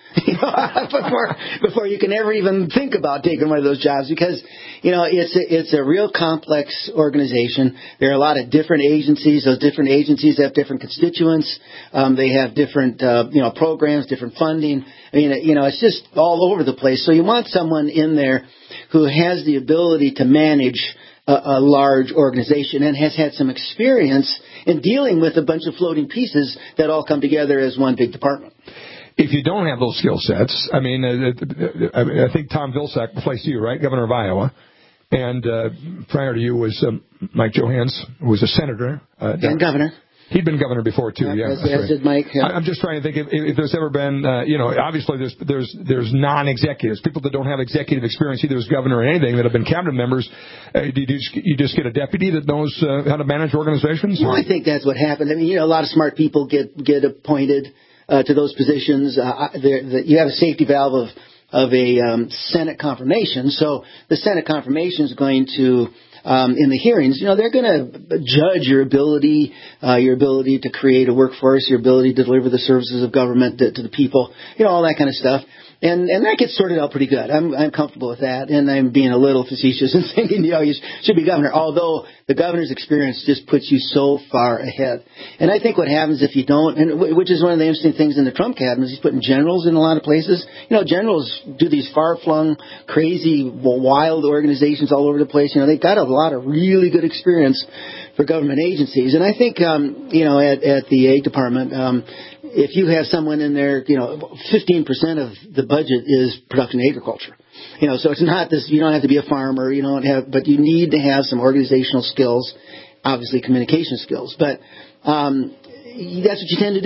before before you can ever even think about taking one of those jobs, because you know it's a, it's a real complex organization. There are a lot of different agencies. Those different agencies have different constituents. Um, they have different uh, you know programs, different funding. I mean, you know, it's just all over the place. So you want someone in there who has the ability to manage a, a large organization and has had some experience in dealing with a bunch of floating pieces that all come together as one big department. If you don't have those skill sets, I mean, uh, I think Tom Vilsack replaced you, right, governor of Iowa, and uh, prior to you was um, Mike Johanns, who was a senator. Uh, and governor. He'd been governor before too, yeah. yeah as, as did Mike. Yeah. I'm just trying to think if, if there's ever been, uh, you know, obviously there's there's there's non-executives, people that don't have executive experience either as governor or anything that have been cabinet members. Uh, do you just, you just get a deputy that knows uh, how to manage organizations? Well, I think that's what happened. I mean, you know, a lot of smart people get get appointed uh, to those positions. Uh, the, you have a safety valve of of a um, Senate confirmation, so the Senate confirmation is going to. Um, in the hearings, you know, they're going to judge your ability, uh, your ability to create a workforce, your ability to deliver the services of government to, to the people, you know, all that kind of stuff. And and that gets sorted out pretty good. I'm I'm comfortable with that, and I'm being a little facetious and thinking, you know, you should be governor, although the governor's experience just puts you so far ahead. And I think what happens if you don't, and which is one of the interesting things in the Trump cabinet, is he's putting generals in a lot of places. You know, generals do these far-flung, crazy, wild organizations all over the place. You know, they've got a lot of really good experience for government agencies. And I think, um, you know, at, at the Ag Department, um, if you have someone in there, you know, fifteen percent of the budget is production agriculture. You know, so it's not this, you don't have to be a farmer, you don't have, but you need to have some organizational skills, obviously communication skills. But um, that's what you tend to do.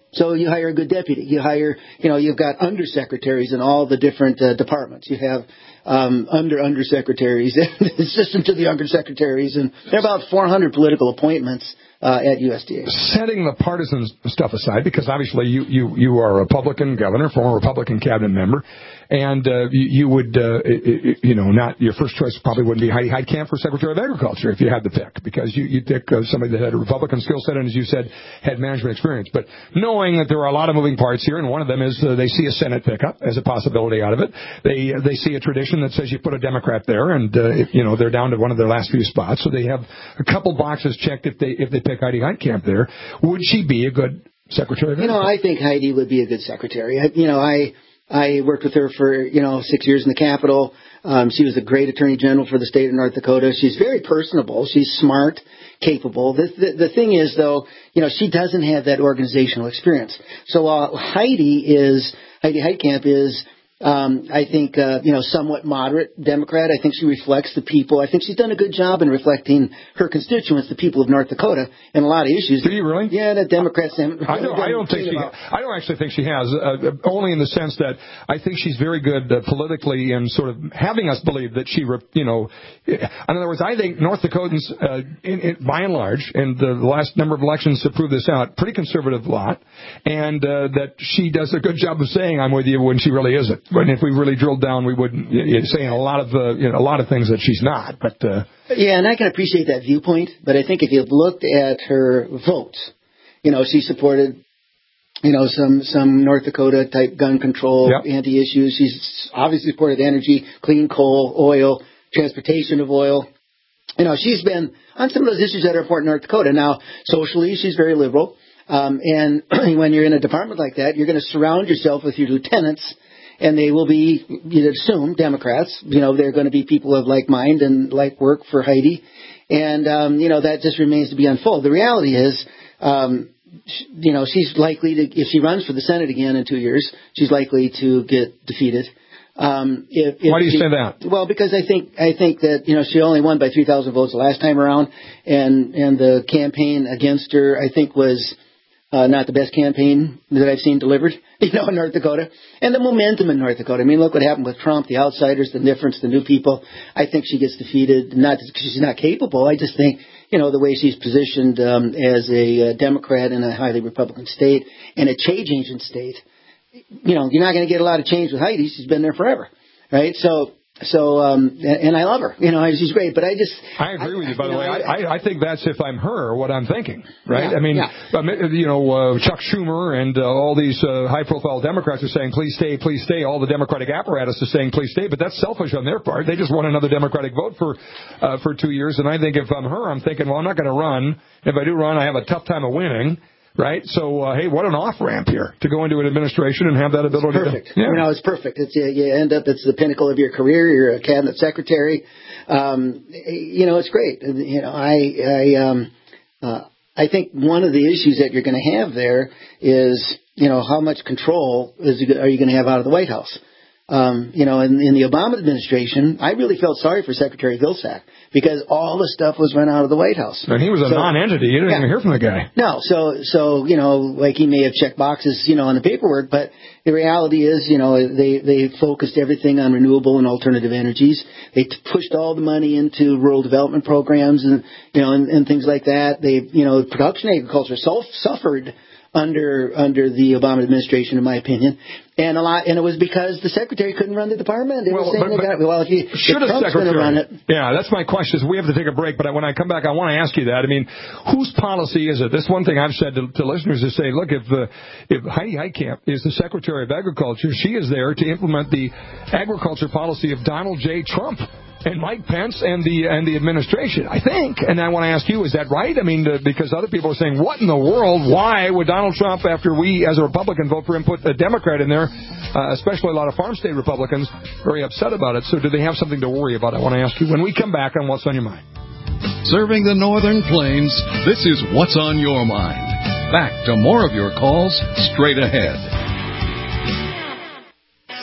So you hire a good deputy. You hire, you know, you've got undersecretaries in all the different uh, departments. You have um, under undersecretaries, assistant to the undersecretaries, and there are about four hundred political appointments uh, at U S D A. Setting the partisan stuff aside, because obviously you, you, you are a Republican governor, former Republican cabinet member, and uh, you, you would, uh, you know, not your first choice probably wouldn't be Heidi Heitkamp for Secretary of Agriculture if you had the pick, because you, you'd pick uh, somebody that had a Republican skill set and, as you said, had management experience. But knowing that there are a lot of moving parts here, and one of them is uh, they see a Senate pickup as a possibility out of it. They uh, they see a tradition that says you put a Democrat there, and uh, if, you know they're down to one of their last few spots, so they have a couple boxes checked if they if they pick Heidi Heitkamp there. Would she be a good Secretary of Agriculture? You know, I think Heidi would be a good secretary. I, you know, I. I worked with her for, you know, six years in the Capitol. Um, she was a great attorney general for the state of North Dakota. She's very personable. She's smart, capable. The, the, the thing is, though, you know, she doesn't have that organizational experience. So while Heidi is, Heidi Heitkamp is, um, I think, uh, you know, somewhat moderate Democrat. I think she reflects the people. I think she's done a good job in reflecting her constituents, the people of North Dakota, and a lot of issues. Do you really? Yeah, the Democrats. I don't. I don't think she. About. I don't actually think she has. Uh, only in the sense that I think she's very good uh, politically in sort of having us believe that she, you know, in other words, I think North Dakotans, uh, in, in, by and large, and the last number of elections to prove this out, pretty conservative lot, and uh, that she does a good job of saying "I'm with you" when she really isn't. But if we really drilled down, we wouldn't you know, saying a lot of uh, you know, a lot of things that she's not. But uh, yeah, and I can appreciate that viewpoint. But I think if you looked at her votes, you know, she supported, you know, some some North Dakota type gun control, yep. anti-issues. She's obviously supported energy, clean coal, oil, transportation of oil. You know, she's been on some of those issues that are important in North Dakota. Now, socially, she's very liberal. Um, and when you're in a department like that, you're going to surround yourself with your lieutenants. And they will be, you'd assume, Democrats. You know, they're going to be people of like mind and like work for Heidi. And, um, you know, that just remains to be unfolded. The reality is, um, sh- you know, she's likely to, if she runs for the Senate again in two years, she's likely to get defeated. Um, if, if Why do you she, say that? Well, because I think I think that, you know, she only won by three thousand votes the last time around. And, and the campaign against her, I think, was Uh, not the best campaign that I've seen delivered, you know, in North Dakota. And the momentum in North Dakota. I mean, look what happened with Trump, the outsiders, the difference, the new people. I think she gets defeated, not because she's not capable. I just think, you know, the way she's positioned um, as a uh, Democrat in a highly Republican state and a change agent state, you know, you're not going to get a lot of change with Heidi. She's been there forever, right? So... So, um, and I love her. You know, she's great. But I just... I agree with you, by I, the you way. know, I, I think that's, if I'm her, what I'm thinking, right? Yeah, I mean, yeah. you know, uh, Chuck Schumer and uh, all these uh, high-profile Democrats are saying, please stay, please stay. All the Democratic apparatus is saying, please stay. But that's selfish on their part. They just want another Democratic vote for uh, for two years. And I think if I'm her, I'm thinking, well, I'm not going to run. If I do run, I have a tough time of winning. Right? So, uh, hey, what an off-ramp here to go into an administration and have that ability. It's perfect. To, yeah. You know, it's perfect. It's, you, you end up, it's the pinnacle of your career. You're a cabinet secretary. Um, you know, it's great. You know, I, I, um, uh, I think one of the issues that you're going to have there is, you know, how much control is are you going to have out of the White House? Um, you know, in, in the Obama administration, I really felt sorry for Secretary Vilsack because all the stuff was run out of the White House. And he was a so, non-entity. You didn't yeah. even hear from the guy. No, so, so, you know, like he may have checked boxes, you know, on the paperwork, but the reality is, you know, they, they focused everything on renewable and alternative energies. They t- pushed all the money into rural development programs and, you know, and, and things like that. They, you know, production agriculture self suffered under under the Obama administration, in my opinion, and a lot, and it was because the secretary couldn't run the department. They well, were saying but, they got, well, if, you, if Trump's going to run it, yeah, that's my question. Is we have to take a break, but when I come back, I want to ask you that. I mean, whose policy is it? This one thing I've said to, to listeners is say, look, if uh, if Heidi Heitkamp is the Secretary of Agriculture, she is there to implement the agriculture policy of Donald J. Trump and Mike Pence and the and the administration, I think. And I want to ask you, is that right? I mean, uh, because other people are saying, what in the world? Why would Donald Trump, after we, as a Republican, vote for him, put a Democrat in there, uh, especially a lot of farm state Republicans, very upset about it? So do they have something to worry about? I want to ask you when we come back on What's on Your Mind. Serving the Northern Plains, this is What's on Your Mind. Back to more of your calls straight ahead.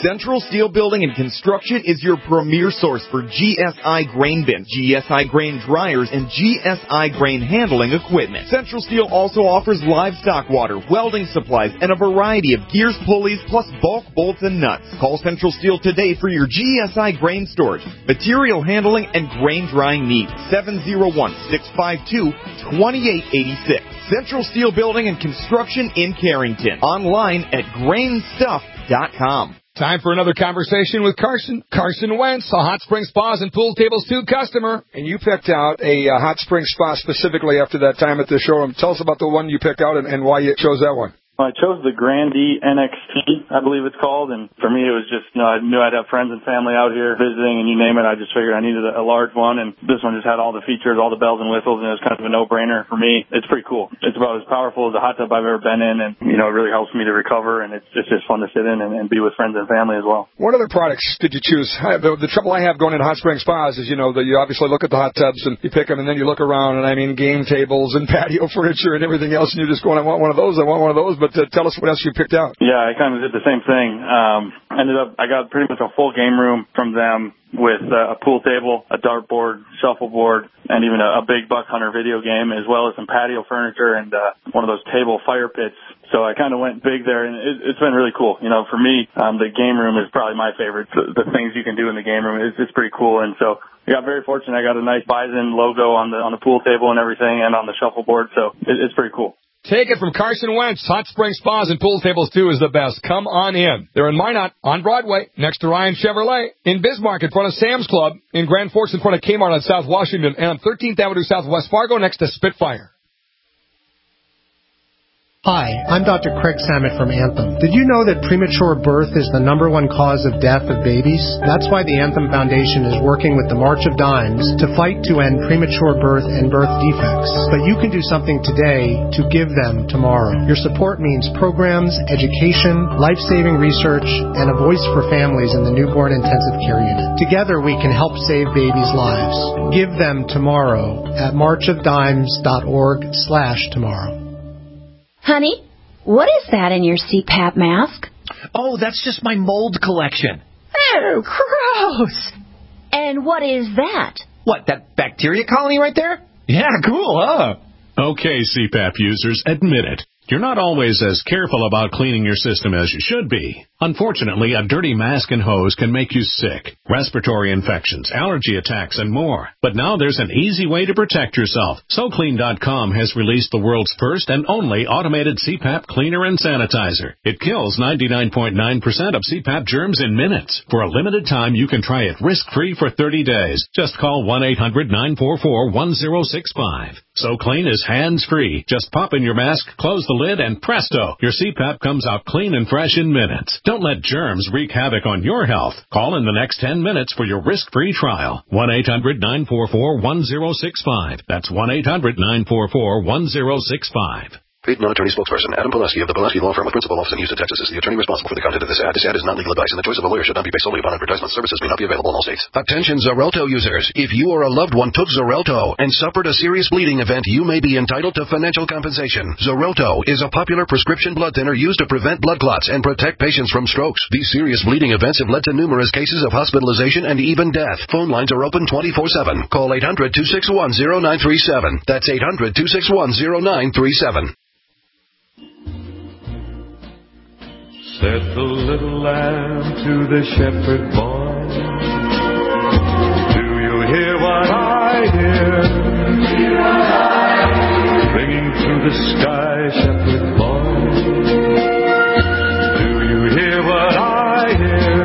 Central Steel Building and Construction is your premier source for G S I grain bins, G S I grain dryers, and G S I grain handling equipment. Central Steel also offers livestock water, welding supplies, and a variety of gears, pulleys, plus bulk bolts and nuts. Call Central Steel today for your G S I grain storage, material handling, and grain drying needs. seven oh one, six five two, two eight eight six. Central Steel Building and Construction in Carrington. Online at grain stuff dot com. Time for another conversation with Carson. Carson Wentz, a Hot Spring Spas and Pool Tables two customer. And you picked out a uh, Hot Spring Spa specifically after that time at the showroom. Tell us about the one you picked out and, and why you chose that one. Well, I chose the Grandee N X T, I believe it's called, and for me it was just, you know, I knew I'd have friends and family out here visiting, and you name it, I just figured I needed a, a large one, and this one just had all the features, all the bells and whistles, and it was kind of a no-brainer for me. It's pretty cool. It's about as powerful as a hot tub I've ever been in, and, you know, it really helps me to recover, and it's, it's just fun to sit in and, and be with friends and family as well. What other products did you choose? I, the, the trouble I have going into Hot Spring Spas is, you know, that you obviously look at the hot tubs, and you pick them, and then you look around, and I mean, game tables and patio furniture and everything else, and you're just going, I want one of those, I want one of those, but uh, tell us what else you picked out. Yeah, I kind of did the same thing. Um, ended up, I got pretty much a full game room from them with uh, a pool table, a dartboard, shuffleboard, and even a, a big buck hunter video game, as well as some patio furniture and uh, one of those table fire pits. So I kind of went big there, and it, it's been really cool. You know, for me, um, the game room is probably my favorite. The, the things you can do in the game room, it's, it's pretty cool. And so I got very fortunate. I got a nice Bison logo on the on the pool table and everything, and on the shuffleboard. So it, it's pretty cool. Take it from Carson Wentz. Hot Spring Spas and Pool Tables two is the best. Come on in. They're in Minot, on Broadway, next to Ryan Chevrolet. In Bismarck, in front of Sam's Club. In Grand Forks, in front of Kmart on South Washington. And on thirteenth Avenue Southwest Fargo, next to Spitfire. Hi, I'm Doctor Craig Samet from Anthem. Did you know that premature birth is the number one cause of death of babies? That's why the Anthem Foundation is working with the March of Dimes to fight to end premature birth and birth defects. But you can do something today to give them tomorrow. Your support means programs, education, life-saving research, and a voice for families in the newborn intensive care unit. Together we can help save babies' lives. Give them tomorrow at marchofdimes.org slash tomorrow. Honey, what is that in your C PAP mask? Oh, that's just my mold collection. Oh, gross. And what is that? What, that bacteria colony right there? Yeah, cool, huh? Okay, C PAP users, admit it. You're not always as careful about cleaning your system as you should be. Unfortunately, a dirty mask and hose can make you sick, respiratory infections, allergy attacks, and more. But now there's an easy way to protect yourself. So Clean dot com has released the world's first and only automated C PAP cleaner and sanitizer. It kills ninety-nine point nine percent of C PAP germs in minutes. For a limited time, you can try it risk-free for thirty days. Just call one eight hundred nine four four one zero six five. So Clean is hands-free. Just pop in your mask, close the lid, and presto, your C PAP comes out clean and fresh in minutes. Don't let germs wreak havoc on your health. Call in the next ten minutes for your risk-free trial. one eight hundred nine four four one zero six five. That's one eight hundred nine four four one zero six five. Paid non-attorney spokesperson Adam Pulaski of the Pulaski Law Firm with principal office in Houston, Texas is the attorney responsible for the content of this ad. This ad is not legal advice, and the choice of a lawyer should not be based solely upon advertisement. Services may not be available in all states. Attention Xarelto users. If you or a loved one took Xarelto and suffered a serious bleeding event, you may be entitled to financial compensation. Xarelto is a popular prescription blood thinner used to prevent blood clots and protect patients from strokes. These serious bleeding events have led to numerous cases of hospitalization and even death. Phone lines are open twenty-four seven. Call eight hundred two six one zero nine three seven. That's eight hundred two six one zero nine three seven. Said the little lamb to the shepherd boy, do you hear what I hear? Ringing through the sky, shepherd boy, do you hear what I hear?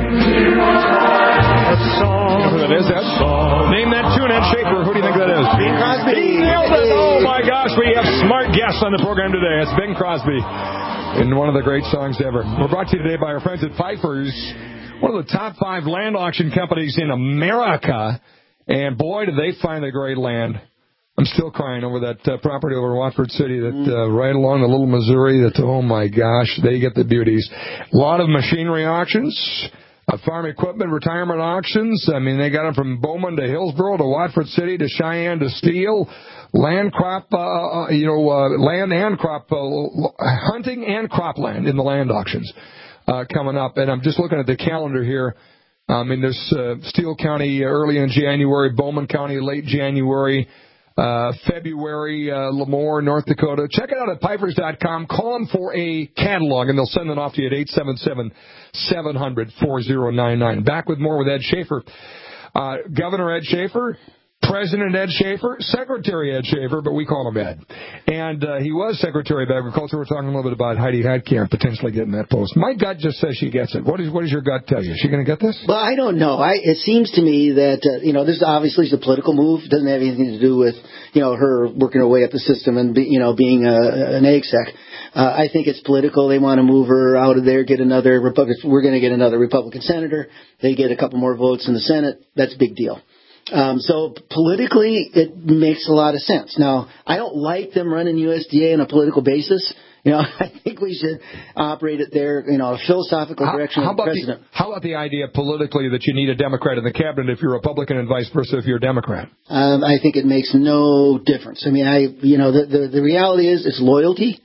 A song. Who that is, Ed? Song. Name that tune, Ed Schaefer. Who do you think that is? Bing Crosby. He nailed it. Oh, my gosh. We have smart guests on the program today. It's Bing Crosby. In one of the great songs ever. We're brought to you today by our friends at Pfeiffer's, one of the top five land auction companies in America. And boy, did they find the great land. I'm still crying over that uh, property over in Watford City, that uh, right along the Little Missouri. That, oh my gosh, they get the beauties. A lot of machinery auctions, uh, farm equipment retirement auctions. I mean, they got them from Bowman to Hillsboro to Watford City to Cheyenne to Steele. Land crop, uh, you know, uh, land and crop, uh, hunting and cropland in the land auctions. uh, coming up. And I'm just looking at the calendar here. I mean, there's uh, Steele County early in January, Bowman County late January, uh, February, uh, Lemoore, North Dakota. Check it out at pipers dot com. Call them for a catalog, and they'll send it off to you at eight seven seven, seven hundred, four oh nine nine. Back with more with Ed Schaefer. Uh, Governor Ed Schaefer, President Ed Schaefer, Secretary Ed Schaefer, but we call him Ed. And uh, he was Secretary of Agriculture. We're talking a little bit about Heidi Heitkamp potentially getting that post. My gut just says she gets it. What, is, what does your gut tell you? Is she going to get this? Well, I don't know. I, it seems to me that, uh, you know, this obviously is a political move. It doesn't have anything to do with, you know, her working her way up the system and, be, you know, being a, an ag sec. Uh, I think it's political. They want to move her out of there, get another Republican. We're going to get another Republican senator. They get a couple more votes in the Senate. That's a big deal. Um, so politically, it makes a lot of sense. Now, I don't like them running U S D A on a political basis. You know, I think we should operate it there, you know, a philosophical direction how, how of the about president. The, how about the idea politically that you need a Democrat in the cabinet if you're Republican and vice versa if you're a Democrat? Um, I think it makes no difference. I mean, I, you know, the, the, the reality is it's loyalty.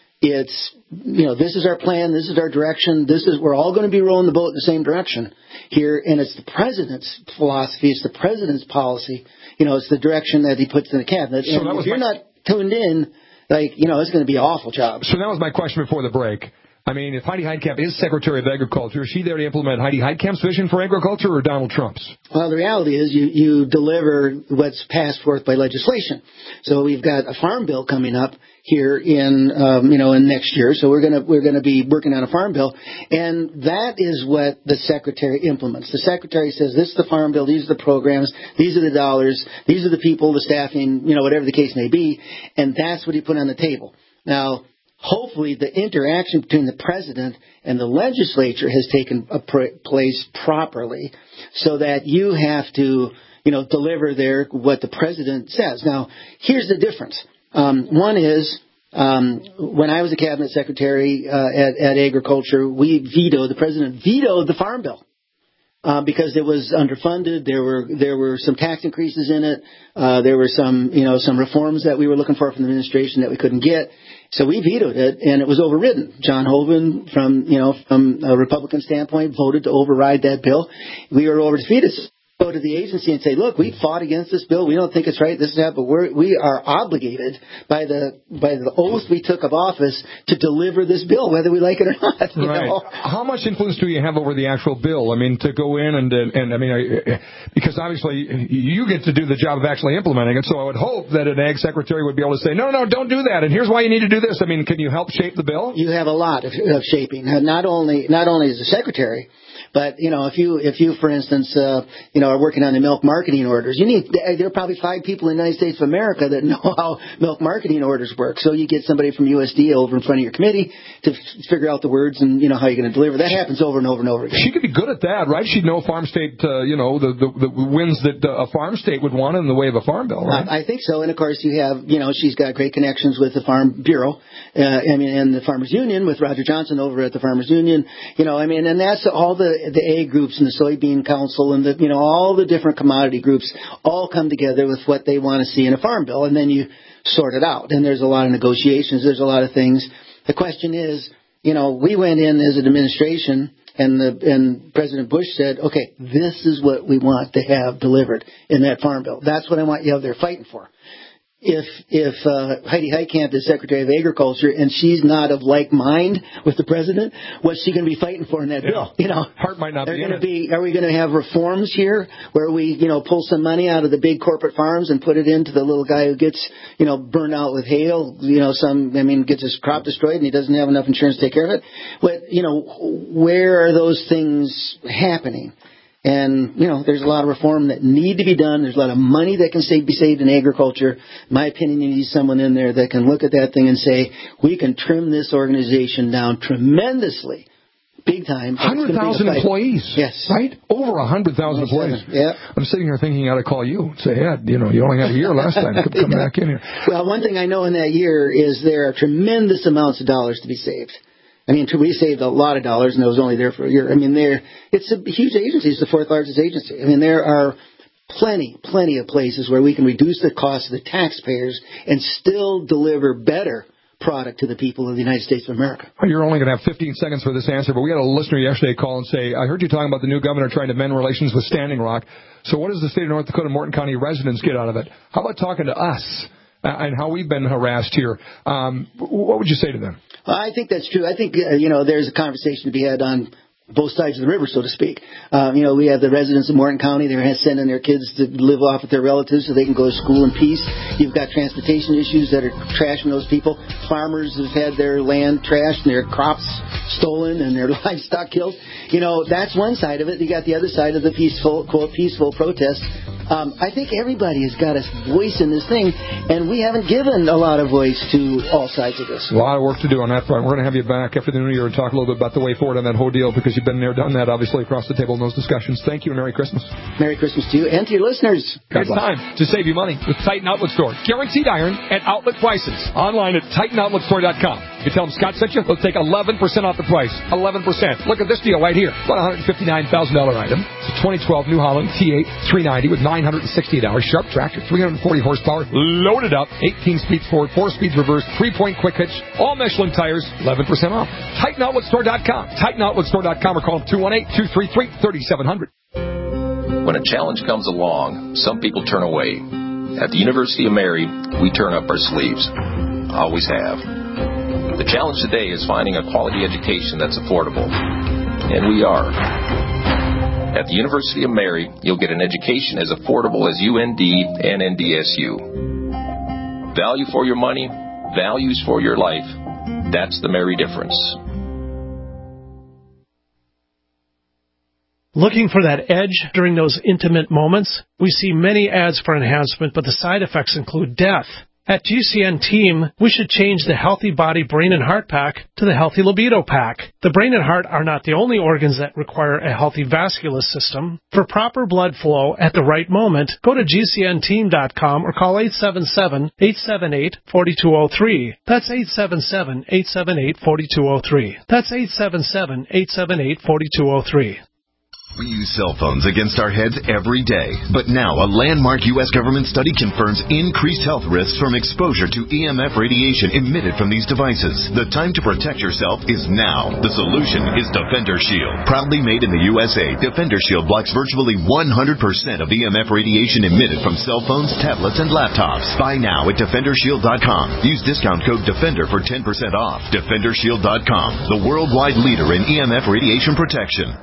It's, you know, this is our plan. This is our direction. This is, we're all going to be rowing the boat in the same direction here. And it's the president's philosophy. It's the president's policy. You know, it's the direction that he puts in the cabinet. So and that was if you're my... not tuned in, like, you know, it's going to be an awful job. So that was my question before the break. I mean, if Heidi Heitkamp is Secretary of Agriculture, is she there to implement Heidi Heitkamp's vision for agriculture or Donald Trump's? Well, the reality is you, you deliver what's passed forth by legislation. So we've got a farm bill coming up here in, um, you know, in next year. So we're going to, we're going to be working on a farm bill. And that is what the secretary implements. The secretary says, this is the farm bill. These are the programs. These are the dollars. These are the people, the staffing, you know, whatever the case may be. And that's what he put on the table. Now, hopefully the interaction between the president and the legislature has taken a pr- place properly so that you have to, you know, deliver there what the president says. Now, here's the difference. Um, one is, um, when I was a cabinet secretary uh, at, at Agriculture, we vetoed, the president vetoed the farm bill. Uh, because it was underfunded, there were there were some tax increases in it. Uh, there were some you know some reforms that we were looking for from the administration that we couldn't get. So we vetoed it, and it was overridden. John Hoeven, from you know from a Republican standpoint, voted to override that bill. We were over to defeat it. Go to the agency and say, look, we fought against this bill. We don't think it's right. This is that, but we're, we are obligated by the by the oath we took of office to deliver this bill, whether we like it or not. You right. know? How much influence do you have over the actual bill? I mean, to go in and and, and I mean, because obviously you get to do the job of actually implementing it. So I would hope that an ag secretary would be able to say, no, no, don't do that. And here's why you need to do this. I mean, can you help shape the bill? You have a lot of, of shaping. Not only not only as a secretary. But, you know, if you, if you, for instance, uh, you know, are working on the milk marketing orders, you need, there are probably five people in the United States of America that know how milk marketing orders work. So you get somebody from U S D A over in front of your committee to f- figure out the words and, you know, how you're going to deliver. That happens over and over and over again. She could be good at that, right? She'd know farm state, uh, you know, the, the, the wins that uh, a farm state would want in the way of a farm bill, right? I, I think so. And, of course, you have, you know, she's got great connections with the Farm Bureau, uh, I mean, and the Farmers Union with Roger Johnson over at the Farmers Union. You know, I mean, and that's all the, the ag groups and the Soybean Council and the, you know, all the different commodity groups all come together with what they want to see in a farm bill, and then you sort it out. And there's a lot of negotiations. There's a lot of things. The question is, you know, we went in as an administration, and the and President Bush said, okay, this is what we want to have delivered in that farm bill. That's what I want you out there fighting for. If if uh, Heidi Heitkamp is Secretary of Agriculture and she's not of like mind with the president, what's she going to be fighting for in that yeah. bill? You know, heart might not are be. Going to be. Are we going to have reforms here where we, you know, pull some money out of the big corporate farms and put it into the little guy who gets, you know, burned out with hail? You know, some I mean gets his crop destroyed and he doesn't have enough insurance to take care of it. But you know, where are those things happening? And, you know, there's a lot of reform that need to be done. There's a lot of money that can save, be saved in agriculture. In my opinion, you need someone in there that can look at that thing and say, we can trim this organization down tremendously, big time. one hundred thousand employees. Yes. Right? Over one hundred thousand employees. Yeah. I'm sitting here thinking I ought to call you and say, yeah, you know, you only had a year last time. Come, come yeah. back in here. Well, one thing I know in that year is there are tremendous amounts of dollars to be saved. I mean, we saved a lot of dollars, and it was only there for a year. I mean, there it's a huge agency. It's the fourth largest agency. I mean, there are plenty, plenty of places where we can reduce the cost of the taxpayers and still deliver better product to the people of the United States of America. You're only going to have fifteen seconds for this answer, but we had a listener yesterday call and say, I heard you talking about the new governor trying to mend relations with Standing Rock. So what does the state of North Dakota, Morton County residents get out of it? How about talking to us uh, and how we've been harassed here? Um, what would you say to them? I think that's true. I think, uh, you know, there's a conversation to be had on both sides of the river, so to speak. Um, you know, we have the residents of Morton County. They're sending their kids to live off with their relatives so they can go to school in peace. You've got transportation issues that are trashing those people. Farmers have had their land trashed and their crops stolen and their livestock killed. You know, that's one side of it. You got the other side of the peaceful, quote, peaceful protest. Um, I think everybody has got a voice in this thing, and we haven't given a lot of voice to all sides of this. A lot of work to do on that front. We're going to have you back after the new year and talk a little bit about the way forward on that whole deal, because you've been there, done that, obviously, across the table in those discussions. Thank you, and Merry Christmas. Merry Christmas to you and to your listeners. It's time to save you money with Titan Outlet Store. Guaranteed iron at outlet prices. Online at Titan Outlet Store dot com. You tell them Scott sent you, they'll take eleven percent off the price. eleven percent. Look at this deal right here. About a one hundred fifty-nine thousand dollars item. It's a twenty twelve New Holland T eight three ninety with nine hundred sixty-eight hours. Sharp tractor, three hundred forty horsepower, loaded up, eighteen speeds forward, four speeds reverse, three-point quick hitch, all Michelin tires, eleven percent off. Titan Outlet Store dot com. Titan Outlet Store dot com or call them two one eight, two three three, three seven zero zero. When a challenge comes along, some people turn away. At the University of Mary, we turn up our sleeves. Always have. The challenge today is finding a quality education that's affordable. And we are. At the University of Mary, you'll get an education as affordable as U N D and N D S U. Value for your money, values for your life. That's the Mary difference. Looking for that edge during those intimate moments? We see many ads for enhancement, but the side effects include death. At G C N Team, we should change the Healthy Body, Brain, and Heart Pack to the Healthy Libido Pack. The brain and heart are not the only organs that require a healthy vascular system. For proper blood flow at the right moment, go to G C N team dot com or call eight seven seven, eight seven eight, four two zero three. That's eight seven seven, eight seven eight, four two zero three. That's eight seven seven, eight seven eight, four two zero three. We use cell phones against our heads every day. But now, a landmark U S government study confirms increased health risks from exposure to E M F radiation emitted from these devices. The time to protect yourself is now. The solution is Defender Shield. Proudly made in the U S A, Defender Shield blocks virtually one hundred percent of E M F radiation emitted from cell phones, tablets, and laptops. Buy now at Defender Shield dot com. Use discount code DEFENDER for ten percent off. Defender Shield dot com, the worldwide leader in E M F radiation protection.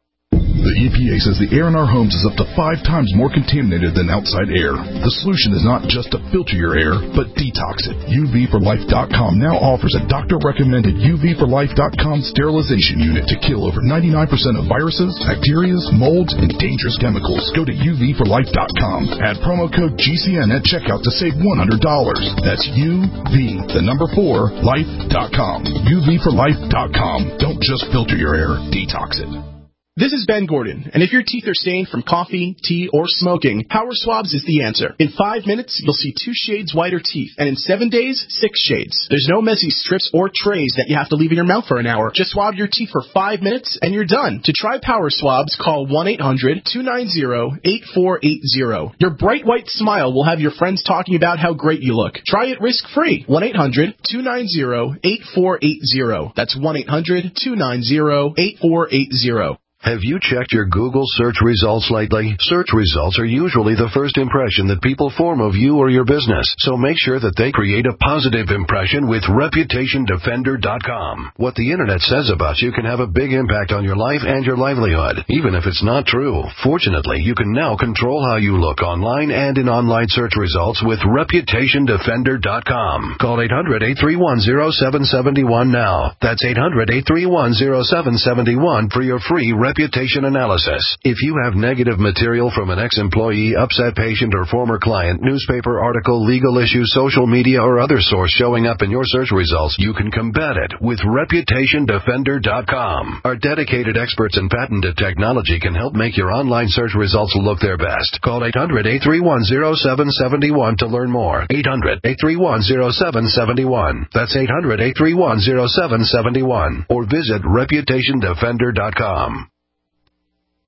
The E P A says the air in our homes is up to five times more contaminated than outside air. The solution is not just to filter your air, but detox it. U V for life dot com now offers a doctor-recommended U V for life dot com sterilization unit to kill over ninety-nine percent of viruses, bacteria, molds, and dangerous chemicals. Go to U V for life dot com. Add promo code G C N at checkout to save one hundred dollars. That's U V, the number four, life dot com. U V for life dot com. Don't just filter your air, detox it. This is Ben Gordon, and if your teeth are stained from coffee, tea, or smoking, Power Swabs is the answer. In five minutes, you'll see two shades whiter teeth, and in seven days, six shades. There's no messy strips or trays that you have to leave in your mouth for an hour. Just swab your teeth for five minutes, and you're done. To try Power Swabs, call one eight hundred, two nine zero, eight four eight zero. Your bright white smile will have your friends talking about how great you look. Try it risk-free. one eight hundred, two nine zero, eight four eight zero. That's one eight hundred, two nine zero, eight four eight zero. Have you checked your Google search results lately? Search results are usually the first impression that people form of you or your business, so make sure that they create a positive impression with Reputation Defender dot com. What the Internet says about you can have a big impact on your life and your livelihood, even if it's not true. Fortunately, you can now control how you look online and in online search results with Reputation Defender dot com. Call eight hundred, eight three one, zero seven seven one now. That's eight hundred, eight three one, zero seven seven one for your free reputation analysis. If you have negative material from an ex-employee, upset patient, or former client, newspaper article, legal issue, social media, or other source showing up in your search results, you can combat it with Reputation Defender dot com. Our dedicated experts in patented technology can help make your online search results look their best. Call eight hundred, eight three one, zero seven seven one to learn more. eight hundred, eight three one, zero seven seven one. That's eight hundred, eight three one, zero seven seven one. Or visit Reputation Defender dot com.